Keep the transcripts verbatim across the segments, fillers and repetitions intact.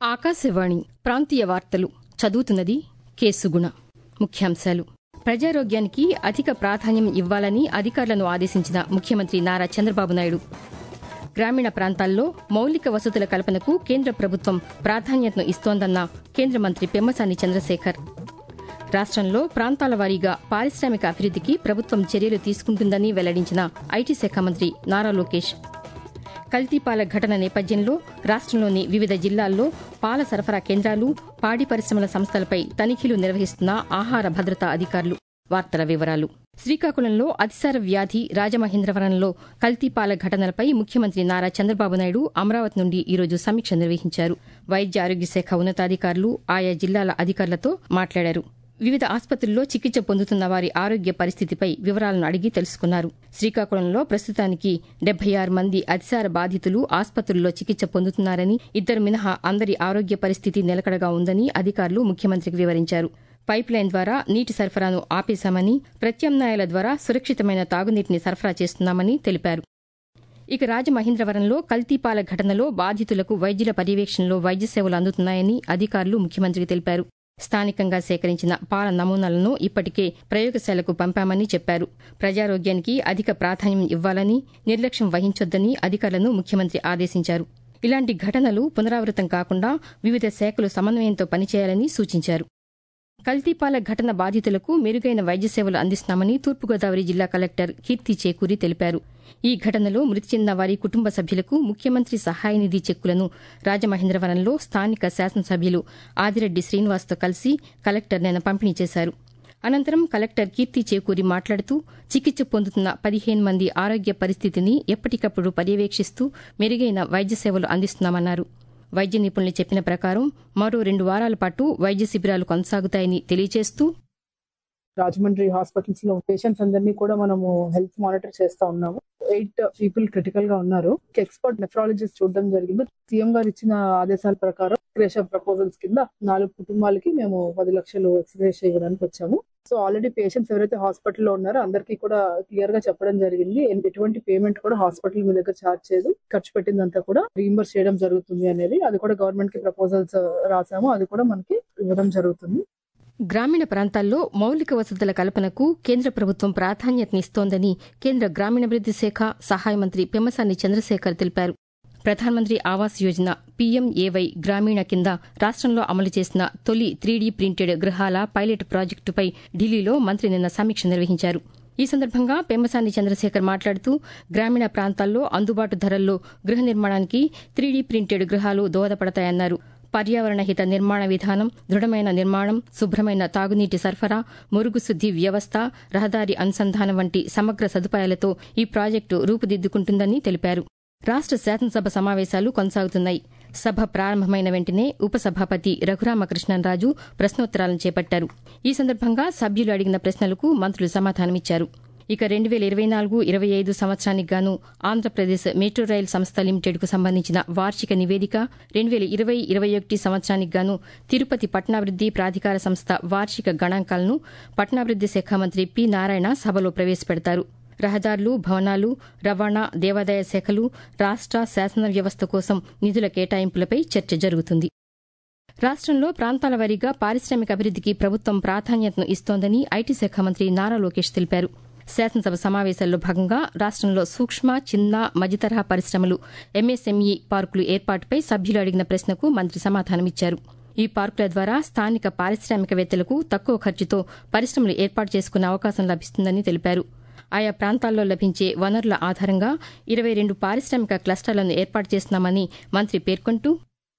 ఆకాశవాణి ప్రాంతీయ వార్తలు చదువుతున్నది కె సుగుణ. ముఖ్యాంశాలు: ప్రజారోగ్యానికి అధిక ప్రాధాన్యం ఇవ్వాలని అధికారులను ఆదేశించిన ముఖ్యమంత్రి నారా చంద్రబాబు నాయుడు. గ్రామీణ ప్రాంతాల్లో మౌలిక వసతుల కల్పనకు కేంద్ర ప్రభుత్వం ప్రాధాన్యతను ఇస్తోందన్న కేంద్ర మంత్రి పెమ్మసాని చంద్రశేఖర్. రాష్టంలో ప్రాంతాల వారీగా పారిశ్రామిక అభివృద్దికి ప్రభుత్వం చర్యలు తీసుకుంటుందని వెల్లడించిన ఐటీ శాఖ మంత్రి నారా లోకేష్. కల్తీపాల ఘటన నేపథ్యంలో రాష్టంలోని వివిధ జిల్లాల్లో పాల సరఫరా కేంద్రాలు, పాడి పరిశ్రమల సంస్థలపై తనిఖీలు నిర్వహిస్తున్న ఆహార భద్రతా అధికారులు. వార్తల వివరాలు: శ్రీకాకుళంలో అతిసార వ్యాధి, రాజమహేంద్రవరంలో కల్తీపాల ఘటనలపై ముఖ్యమంత్రి నారా చంద్రబాబు నాయుడు అమరావతి నుండి ఈరోజు సమీక్ష నిర్వహించారు. వైద్య ఆరోగ్య శాఖ ఉన్నతాధికారులు ఆయా జిల్లాల అధికారులతో మాట్లాడారు. వివిధ ఆసుపత్రుల్లో చికిత్స పొందుతున్న వారి ఆరోగ్య పరిస్థితిపై వివరాలను అడిగి తెలుసుకున్నారు. శ్రీకాకుళంలో ప్రస్తుతానికి డెబ్బై ఆరు మంది అతిసార బాధితులు ఆసుపత్రుల్లో చికిత్స పొందుతున్నారని, ఇద్దరు మినహా అందరి ఆరోగ్య పరిస్థితి నిలకడగా ఉందని అధికారులు ముఖ్యమంత్రికి వివరించారు. పైప్లైన్ ద్వారా నీటి సరఫరాను ఆపేశామని, ప్రత్యామ్నాయాల ద్వారా సురక్షితమైన తాగునీటిని సరఫరా చేస్తున్నామని తెలిపారు. ఇక రాజమహేంద్రవరంలో కల్తీపాల ఘటనలో బాధితులకు వైద్యుల పర్యవేక్షణలో వైద్య సేవలు అందుతున్నాయని అధికారులు ముఖ్యమంత్రికి తెలిపారు. స్థానికంగా సేకరించిన పాల నమూనాలను ఇప్పటికే ప్రయోగశాలకు పంపామని చెప్పారు. ప్రజారోగ్యానికి అధిక ప్రాధాన్యం ఇవ్వాలని, నిర్లక్ష్యం వహించొద్దని అధికారులను ముఖ్యమంత్రి ఆదేశించారు. ఇలాంటి ఘటనలు పునరావృతం కాకుండా వివిధ శాఖలు సమన్వయంతో పనిచేయాలని సూచించారు. కల్తీపాల ఘటన బాధితులకు మెరుగైన వైద్య సేవలు అందిస్తున్నామని తూర్పుగోదావరి జిల్లా కలెక్టర్ కీర్తి చేకూరి తెలిపారు. ఈ ఘటనలో మృతి చెందిన వారి కుటుంబ సభ్యులకు ముఖ్యమంత్రి సహాయనిధి చెక్కులను రాజమహేంద్రవరంలో స్థానిక శాసనసభ్యులు ఆదిరెడ్డి శ్రీనివాస్తో కలిసి కలెక్టర్ నిన్న పంపిణీ చేశారు. అనంతరం కలెక్టర్ కీర్తి చేకూరి మాట్లాడుతూ, చికిత్స పొందుతున్న పదిహేను మంది ఆరోగ్య పరిస్థితిని ఎప్పటికప్పుడు పర్యవేక్షిస్తూ మెరుగైన వైద్య సేవలు అందిస్తున్నామన్నారు. వైద్య నిపుణులు చెప్పిన ప్రకారం మరో రెండు వారాల పాటు వైద్య శిబిరాలు కొనసాగుతాయని తెలియజేస్తూ, రాజమండ్రి హాస్పిటల్స్ లో పేషెంట్స్ అందరినీ కూడా మనము హెల్త్ మానిటర్ చేస్తా ఉన్నాము. ఎయిట్ పీపుల్ క్రిటికల్ గా ఉన్నారు. ఎక్స్పర్ట్ నెఫ్రాలజిస్ట్ చూడడం జరిగింది. సీఎం గారు ఇచ్చిన ఆదేశాల ప్రకారం ఎక్స్గ్రేషియా ప్రపోజల్స్ కింద నాలుగు కుటుంబాలకి మేము పది లక్షలు ఎక్స్గ్రేషియా ఇవ్వడానికి వచ్చాము. సో ఆల్రెడీ పేషెంట్స్ ఎవరైతే హాస్పిటల్లో ఉన్నారో అందరికీ కూడా క్లియర్ గా చెప్పడం జరిగింది. ఎటువంటి పేమెంట్ కూడా హాస్పిటల్ మీ దగ్గర ఛార్జ్ చేయదు, ఖర్చు పెట్టిందంతా కూడా రీయింబర్స్ చేయడం జరుగుతుంది అనేది. అది కూడా గవర్నమెంట్ కి ప్రపోజల్స్ రాసాము, అది కూడా మనకి ఇవ్వడం జరుగుతుంది. గ్రామీణ ప్రాంతాల్లో మౌలిక వసతుల కల్పనకు కేంద్ర ప్రభుత్వం ప్రాధాన్యతనిస్తోందని కేంద్ర గ్రామీణాభివృద్ది శాఖ సహాయ మంత్రి పెమ్మసాని చంద్రశేఖర్ తెలిపారు. ప్రధానమంత్రి ఆవాస్ యోజన పీఎంఏవై గ్రామీణ కింద రాష్టంలో అమలు చేసిన తొలి త్రీడీ ప్రింటెడ్ గృహాల పైలట్ ప్రాజెక్టుపై ఢిల్లీలో మంత్రి నిన్న సమీక్ష నిర్వహించారు. ఈ సందర్భంగా పెమ్మసాని చంద్రశేఖర్ మాట్లాడుతూ, గ్రామీణ ప్రాంతాల్లో అందుబాటు ధరల్లో గృహ నిర్మాణానికి త్రీడీ ప్రింటెడ్ గృహాలు దోహదపడతాయన్నారు. పర్యావరణ హిత నిర్మాణ విధానం, దృఢమైన నిర్మాణం, శుభ్రమైన తాగునీటి సరఫరా, మురుగుశుద్ది వ్యవస్థ, రహదారి అనుసంధానం వంటి సమగ్ర సదుపాయాలతో ఈ ప్రాజెక్టు రూపుదిద్దుకుంటుందని తెలిపారు. రాష్ట శాసనసభ సమావేశాలు కొనసాగుతున్నాయి. సభ ప్రారంభమైన వెంటనే ఉపసభాపతి రఘురామకృష్ణంరాజు ప్రశ్నోత్తరాలను చేపట్టారు. ఈ సందర్భంగా సభ్యులు అడిగిన ప్రశ్నలకు మంత్రులు సమాధానమిచ్చారు. ఇక రెండు వేల ఇరవై నాలుగు ఇరవై ఐదు సంవత్సరానికి గాను ఆంధ్రప్రదేశ్ మెట్రో రైల్ సంస్థ లిమిటెడ్కు సంబంధించిన వార్షిక నివేదిక, రెండు వేల ఇరవై ఇరవై ఒకటి సంవత్సరానికి గాను తిరుపతి పట్టణాభివృద్ది ప్రాధికార సంస్థ వార్షిక గణాంకాలను పట్టణాభివృద్ది శాఖ మంత్రి పి నారాయణ సభలో ప్రవేశపెడతారు. రహదారులు, భవనాలు, రవాణా, దేవాదాయ శాఖలు, రాష్ట శాసన వ్యవస్థ కోసం నిధుల కేటాయింపులపై చర్చ జరుగుతుంది. రాష్టంలో ప్రాంతాల వారీగా పారిశ్రామిక అభివృద్దికి ప్రభుత్వం ప్రాధాన్యతను ఇస్తోందని ఐటీ శాఖ మంత్రి నారా లోకేష్ తెలిపారు. శాసనసభ సమావేశాల్లో భాగంగా రాష్టంలో సూక్ష్మ, చిన్న, మధ్యతరహా పరిశ్రమలు, ఎంఎస్ఎంఈ పార్కులు ఏర్పాటుపై సభ్యులు అడిగిన ప్రశ్నకు మంత్రి సమాధానమిచ్చారు. ఈ పార్కుల ద్వారా స్థానిక పారిశ్రామికవేత్తలకు తక్కువ ఖర్చుతో పరిశ్రమలు ఏర్పాటు చేసుకునే అవకాశం లభిస్తుందని తెలిపారు. ఆయా ప్రాంతాల్లో లభించే వనరుల ఆధారంగా ఇరవై రెండు పారిశ్రామిక క్లస్టర్లను ఏర్పాటు చేస్తున్నామని మంత్రి పేర్కొంటూ,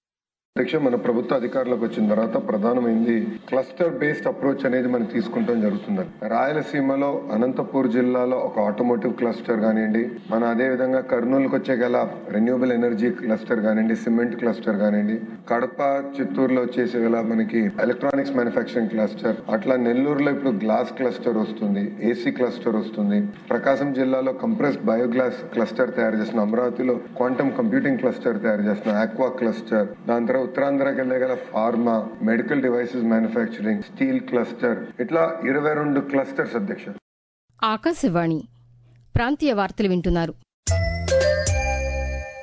మన ప్రభుత్వ అధికారులకు వచ్చిన తర్వాత ప్రధానమైంది క్లస్టర్ బేస్డ్ అప్రోచ్ అనేది మనం తీసుకుంటాం జరుగుతుంది. రాయలసీమలో అనంతపూర్ జిల్లాలో ఒక ఆటోమోటివ్ క్లస్టర్ కానివ్వండి, మన అదే విధంగా కర్నూలుకు వచ్చే గల రెన్యూబుల్ ఎనర్జీ క్లస్టర్ కానివ్వండి, సిమెంట్ క్లస్టర్ కానివ్వండి, కడప, చిత్తూరులో వచ్చేసే గల మనకి ఎలక్ట్రానిక్స్ మ్యానుఫ్యాక్చరింగ్ క్లస్టర్, అట్లా నెల్లూరులో ఇప్పుడు గ్లాస్ క్లస్టర్ వస్తుంది, ఏసీ క్లస్టర్ వస్తుంది. ప్రకాశం జిల్లాలో కంప్రెస్డ్ బయోగ్లాస్ క్లస్టర్ తయారు చేస్తున్నాం. అమరావతిలో క్వాంటమ్ కంప్యూటింగ్ క్లస్టర్ తయారు చేస్తున్నాం, ఆక్వా క్లస్టర్. దాని తర్వాత ఉత్తరాంధ్రకి వెళ్ళే గల pharma, medical devices manufacturing, steel cluster, ఇట్లా ఇరవై రెండు క్లస్టర్స్ అధ్యక్ష. ఆకాశవాణి ప్రాంతీయ వార్తలు వింటున్నారు.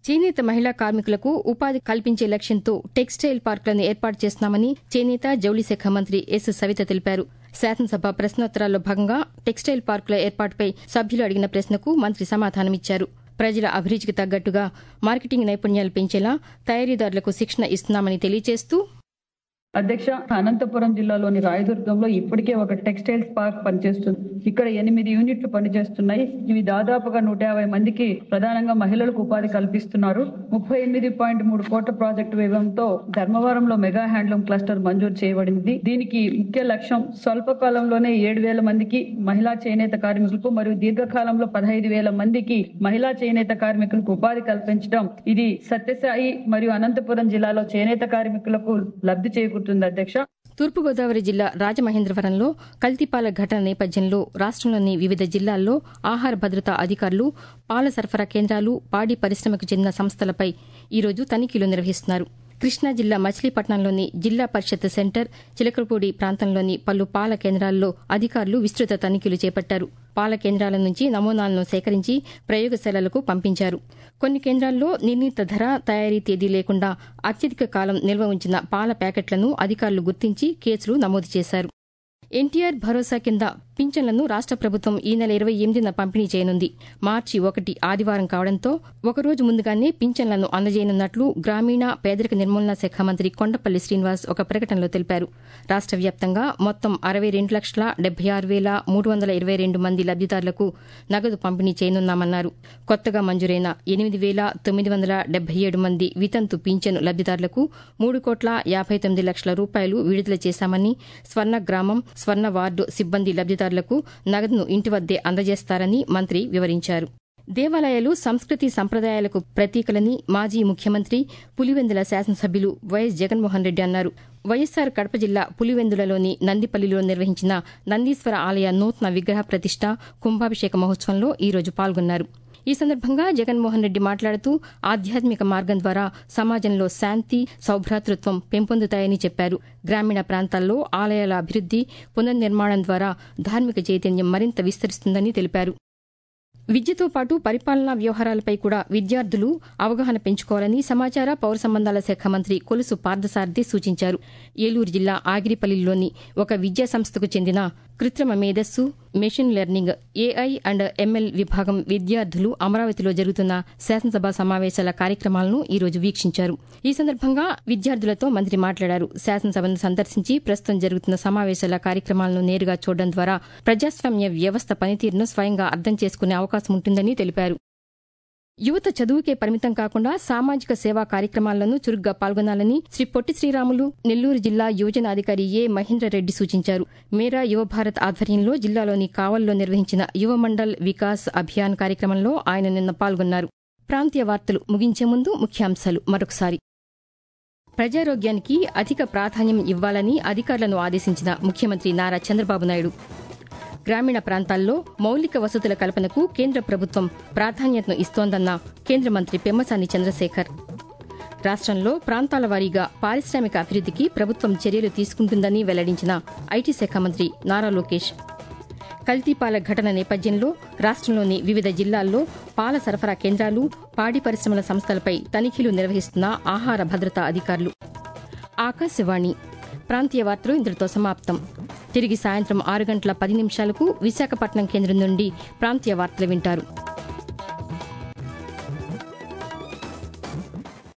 చేనేత మహిళా కార్మికులకు ఉపాధి కల్పించే లక్ష్యంతో టెక్స్టైల్ పార్కులను ఏర్పాటు చేస్తున్నామని చేనేత జౌళి శాఖ మంత్రి ఎస్ సవిత తెలిపారు. శాసనసభ ప్రశ్నోత్తరాల్లో భాగంగా టెక్స్టైల్ పార్కుల ఏర్పాటుపై సభ్యులు అడిగిన ప్రశ్నకు మంత్రి సమాధానమిచ్చారు. ప్రజల అభిరుచికి తగ్గట్టుగా మార్కెటింగ్ నైపుణ్యాలు పెంచేలా తయారీదారులకు శిక్షణ ఇస్తున్నామని తెలియజేస్తూ, అధ్యక్ష, అనంతపురం జిల్లాలోని రాయదుర్గంలో ఇప్పటికే ఒక టెక్స్టైల్స్ పార్క్ పనిచేస్తుంది. ఇక్కడ ఎనిమిది యూనిట్లు పనిచేస్తున్నాయి. ఇవి దాదాపుగా నూట యాభై మందికి ప్రధానంగా మహిళలకు ఉపాధి కల్పిస్తున్నారు. ముప్పై ఎనిమిది పాయింట్ మూడు కోట్ల ప్రాజెక్టు వ్యయంతో ధర్మవరంలో మెగా హ్యాండ్లూమ్ క్లస్టర్ మంజూరు చేయబడింది. దీనికి ముఖ్య లక్ష్యం స్వల్ప కాలంలోనే ఏడు వేల మందికి మహిళా చేనేత కార్మికులకు మరియు దీర్ఘకాలంలో పదహైదు వేల మందికి మహిళా చేనేత కార్మికులకు ఉపాధి కల్పించడం. ఇది సత్యసాయి మరియు అనంతపురం జిల్లాలో చేనేత కార్మికులకు లబ్ధి చేకూరుతుంది. అధ్యక్ష, తూర్పుగోదావరి జిల్లా రాజమహేంద్రవరంలో కల్తీపాల ఘటన నేపథ్యంలో రాష్టంలోని వివిధ జిల్లాల్లో ఆహార భద్రతా అధికారులు, పాల సరఫరా కేంద్రాలు, పాడి పరిశ్రమకు చెందిన సంస్థలపై ఈరోజు తనిఖీలు నిర్వహిస్తున్నారు. కృష్ణా జిల్లా మచిలీపట్నంలోని జిల్లా పరిషత్ సెంటర్, చిలకలపూడి ప్రాంతంలోని పలు పాల కేంద్రాల్లో అధికారులు విస్తృత తనిఖీలు చేపట్టారు. పాల కేంద్రాల నుంచి నమూనాలను సేకరించి ప్రయోగశాలలకు పంపించారు. కొన్ని కేంద్రాల్లో నిర్ణీత ధర, తయారీ తేదీ లేకుండా అత్యధిక కాలం నిల్వ ఉంచిన పాల ప్యాకెట్లను అధికారులు గుర్తించి కేసులు నమోదు చేశారు. ఎన్టీఆర్ భరోసా కింద పింఛన్లను రాష్ట ప్రభుత్వం ఈ నెల ఇరవై ఎనిమిదిన పంపిణీ చేయనుంది. మార్చి ఒకటి ఆదివారం కావడంతో ఒకరోజు ముందుగానే పింఛన్లను అందజేయనున్నట్లు గ్రామీణ పేదరిక నిర్మూలనా శాఖ మంత్రి కొండపల్లి శ్రీనివాస్ ఒక ప్రకటనలో తెలిపారు. రాష్ట వ్యాప్తంగా మొత్తం అరవై రెండు లక్షల డెబ్బై ఆరు వేల మూడు వందల ఇరవై రెండు మంది లబ్దిదారులకు నగదు పంపిణీ చేయనున్నామన్నారు. కొత్తగా మంజూరైన ఎనిమిది వేల తొమ్మిది వందల డెబ్బై ఏడు మంది వితంతు పింఛను లబ్దిదారులకు మూడు కోట్ల యాభై తొమ్మిది లక్షల రూపాయలు విడుదల చేశామని, స్వర్ణ గ్రామం, స్వర్ణ వార్డు సిబ్బంది లబ్దిదారులకు నగదును ఇంటి వద్దే అందజేస్తారని మంత్రి వివరించారు. దేవాలయాలు సంస్కృతి సంప్రదాయాలకు ప్రతీకలని మాజీ ముఖ్యమంత్రి పులివెందుల శాసనసభ్యులు వైఎస్ జగన్మోహన్ రెడ్డి అన్నారు. వైఎస్సార్ కడప జిల్లా పులివెందులలోని నందిపల్లిలో నిర్వహించిన నందీశ్వర ఆలయ నూతన విగ్రహ ప్రతిష్ట, కుంభాభిషేక మహోత్సవంలో ఈరోజు పాల్గొన్నారు. ఈ సందర్భంగా జగన్మోహన్ రెడ్డి మాట్లాడుతూ ఆధ్యాత్మిక మార్గం ద్వారా సమాజంలో శాంతి, సౌభ్రాతృత్వం పెంపొందుతాయని చెప్పారు. గ్రామీణ ప్రాంతాల్లో ఆలయాల అభివృద్ది, పునర్నిర్మాణం ద్వారా ధార్మిక చైతన్యం మరింత విస్తరిస్తుందని తెలిపారు. విద్యతో పాటు పరిపాలనా వ్యవహారాలపై కూడా విద్యార్థులు అవగాహన పెంచుకోవాలని సమాచార, పౌర సంబంధాల శాఖ మంత్రి కొలుసు పార్థసారథి సూచించారు. ఏలూరు జిల్లా ఆగిరిపల్లిలోని ఒక విద్యా సంస్థకు చెందిన కృత్రిమ మేధస్సు, machine learning, AI and ML విభాగం విద్యార్థులు అమరావతిలో జరుగుతున్న శాసనసభ సమావేశాల కార్యక్రమాలను ఈరోజు వీక్షించారు. ఈ సందర్భంగా విద్యార్థులతో మంత్రి మాట్లాడారు. శాసనసభను సందర్శించి ప్రస్తుతం జరుగుతున్న సమావేశాల కార్యక్రమాలను నేరుగా చూడడం ద్వారా ప్రజాస్వామ్య వ్యవస్థ పనితీరును స్వయంగా అర్థం చేసుకునే అవకాశం ఉంటుందని తెలిపారు. యువత చదువుకే పరిమితం కాకుండా సామాజిక సేవా కార్యక్రమాల్లోనూ చురుగ్గా పాల్గొనాలని శ్రీ పొట్టి శ్రీరాములు నెల్లూరు జిల్లా యువజన అధికారి ఏ మహేంద్రరెడ్డి సూచించారు. మేరా యువ భారత్ ఆధ్వర్యంలో జిల్లాలోని కావల్లో నిర్వహించిన యువ మండల్ వికాస్ అభియాన్ కార్యక్రమంలో ఆయన నిన్న పాల్గొన్నారు. ప్రాంతీయ వార్తలు ముగించే ముందు ముఖ్యాంశాలు మరొకసారి. ప్రజారోగ్యానికి అధిక ప్రాధాన్యం ఇవ్వాలని అధికారులను ఆదేశించిన ముఖ్యమంత్రి నారా చంద్రబాబు నాయుడు. గ్రామీణ ప్రాంతాల్లో మౌలిక వసతుల కల్పనకు కేంద్ర ప్రభుత్వం ప్రాధాన్యతను ఇస్తోందన్న కేంద్ర మంత్రి పెమ్మసాని చంద్రశేఖర్. రాష్టంలో ప్రాంతాల వారీగా పారిశ్రామిక అభివృద్దికి ప్రభుత్వం చర్యలు తీసుకుంటుందని వెల్లడించిన ఐటీ శాఖ మంత్రి నారా లోకేష్. కల్తీపాల ఘటన నేపథ్యంలో రాష్టంలోని వివిధ జిల్లాల్లో పాల సరఫరా కేంద్రాలు, పాడి పరిశ్రమల సంస్థలపై తనిఖీలు నిర్వహిస్తున్న ఆహార భద్రతా అధికారులు. ఆకాశవాణి ప్రాంతీయ వార్తలు ఇంతటితో సమాప్తం. తిరిగి సాయంత్రం ఆరు గంటల పది నిమిషాలకు విశాఖపట్నం కేంద్రం నుండి ప్రాంతీయ వార్తలు వింటారు.